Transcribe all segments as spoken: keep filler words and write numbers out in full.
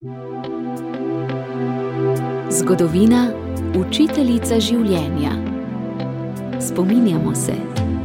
Zgodovina, učiteljica življenja. Spominjamo se.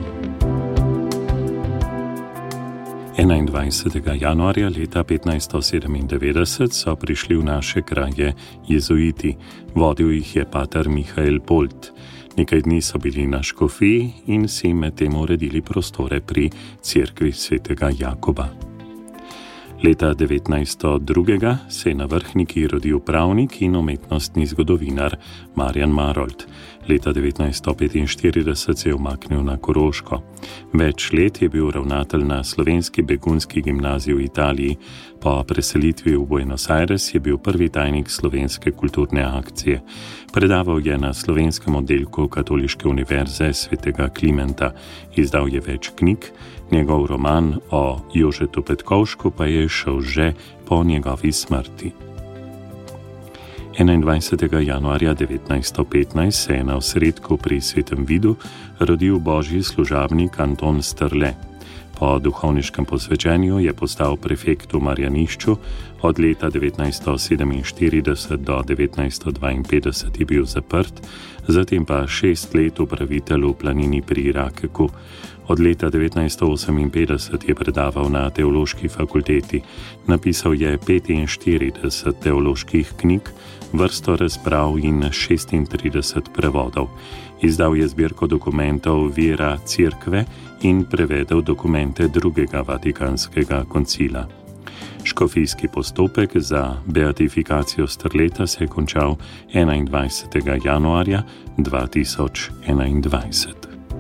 enaindvajsetega januarja leta petnajststo sedemindevetdeset so prišli v naše kraje jezuiti. Vodil jih je pater Mihael Polt. Nekaj dni so bili na škofiji in si medtem uredili prostore pri cerkvi svetega Jakoba. Leta devetnajststo dva se je na Vrhniki rodil pravnik in umetnostni zgodovinar Marjan Marolt. Leta devetnajststo petinštirideset se je umaknil na Koroško. Več let je bil ravnatelj na slovenski begunski gimnaziji v Italiji. Po preselitvi v Buenos Aires je bil prvi tajnik slovenske kulturne akcije. Predaval je na slovenskem oddelku Katoliške univerze svetega Klimenta. Izdal je več knjig, njegov roman o Jožetu Petkovšku pa je šel že po njegovi smrti. enaindvajsetega januarja devetnajststo petnajst se je na osredku pri Svetem Vidu rodil božji služabnik Anton Strle. Po duhovniškem posvečenju je postal prefekt v Marjanišču, od leta devetnajststo sedeminštirideset do devetnajststo dvainpetdeset je bil zaprt, zatem pa šest let upravitelj v Planini pri Rakeku. Od leta devetnajststo oseminpetdeset je predaval na teološki fakulteti. Napisal je petinštirideset teoloških knjig, vrsto razprav in šestintrideset prevodov. Izdal je zbirko dokumentov Vera Cerkve in prevedel dokumente drugega vatikanskega koncila. Škofijski postopek za beatifikacijo Strleta se je končal enaindvajsetega januarja dva tisoč enaindvajset.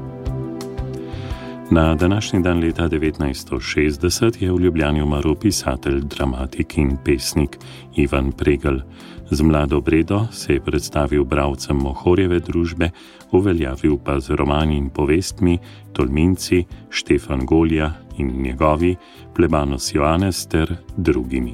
Na današnji dan leta devetnajststo šestdeset je v Ljubljani umrl pisatelj, dramatik in pesnik Ivan Pregl. Z mlado Bredo se je predstavil bralcem Mohorjeve družbe, uveljavil pa z romani in povestmi Tolminci, Štefan Golja in njegovi, Plebanos Joannes ter drugimi.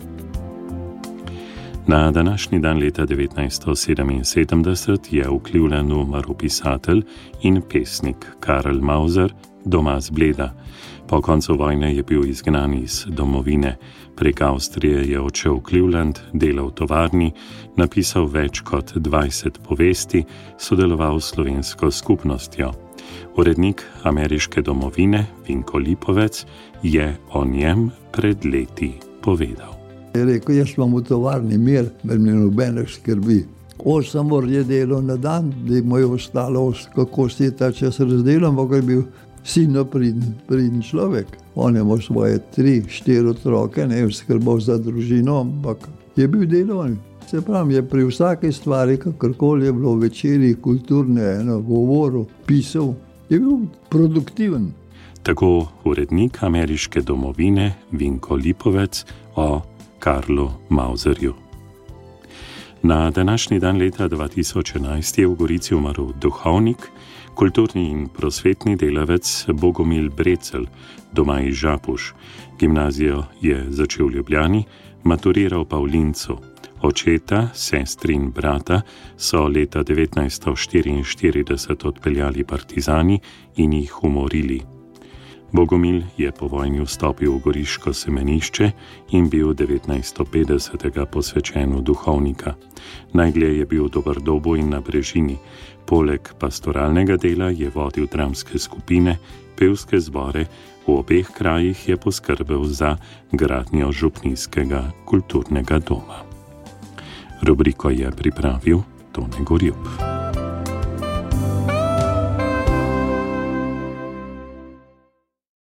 Na današnji dan leta devetnajststo sedeminsedemdeset je v Clevelandu umrl pisatelj in pesnik Karl Mauser, doma z Bleda. Po koncu vojne je bil izgnan iz domovine. Prek Avstrije je odšel v Cleveland, delal v tovarni, napisal več kot dvajset povesti, sodeloval s slovensko skupnostjo. Urednik ameriške domovine Vinko Lipovec je o njem pred leti povedal. Je rekel, jaz imam v tovarni mir, med mi nobenih skrbi. Osem ur je delal na dan, da mu je ostalo, kako si ta čas razdelal, ampak je bil silno priden, priden človek. On je imel svoje tri, štiri otroke, ne je skrbel za družino, ampak je bil delovan. Se pravi, je pri vsaki stvari, kakorkoli je bilo večeri, kulturne, eno, govoril, pisal, je bil produktiven. Tako urednik ameriške domovine Vinko Lipovec o Karlu Mauserju. Na današnji dan leta dva tisoč enajst je v Gorici umrl duhovnik, kulturni in prosvetni delavec Bogomil Brecelj, doma iz Žapuš. Gimnazijo je začel v Ljubljani, maturiral pa v Lincu. Očeta, sestri in brata so leta devetnajststo štiriinštirideset odpeljali partizani in jih umorili. Bogomil je po vojni vstopil v goriško semenišče in bil devetnajststo petdesetega posvečen v duhovnika. Najdlje je bil v Doberdobu in na Brežini. Poleg pastoralnega dela je vodil dramske skupine, pevske zbore, v obeh krajih je poskrbel za gradnjo župnijskega kulturnega doma. Rubriko je pripravil Tone Gorjup.